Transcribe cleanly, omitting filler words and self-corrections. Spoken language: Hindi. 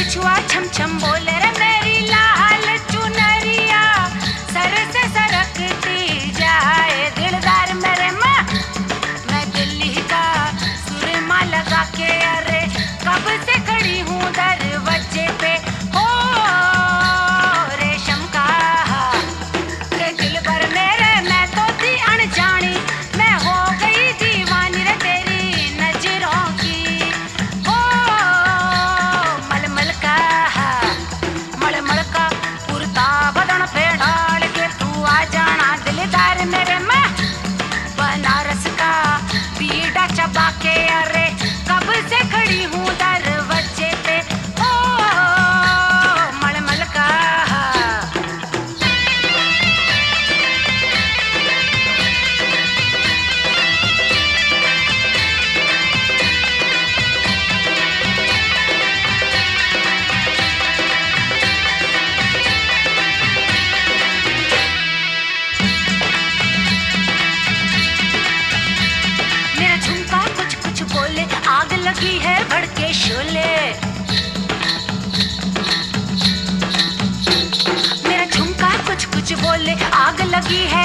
बिछुआ छम छम बोले रे मेरी लाल चुनरिया सर से सरकती जाए दिलदार मेरे माँ। मैं दिल्ली का सुरमा लगा के अरे कब से खड़ी हूँ दरवाजे पे। ओ रेशम का रे दिल भर मेरे मैं तो थी अनजानी, मैं हो गई दीवानी रे तेरी नजरों की। ओ मलमल का कुर्ता बदन पे डाल के तू आ जाना दिलदार मेरे माँ। बनारस का बीड़ा चबा के अरे कब से खड़ी हूँ दरवाजे पे। ओ मलमल का मेरा झुमका कुछ कुछ बोले आग लगी है भड़के शोले। मेरा झुमका कुछ कुछ बोले आग लगी है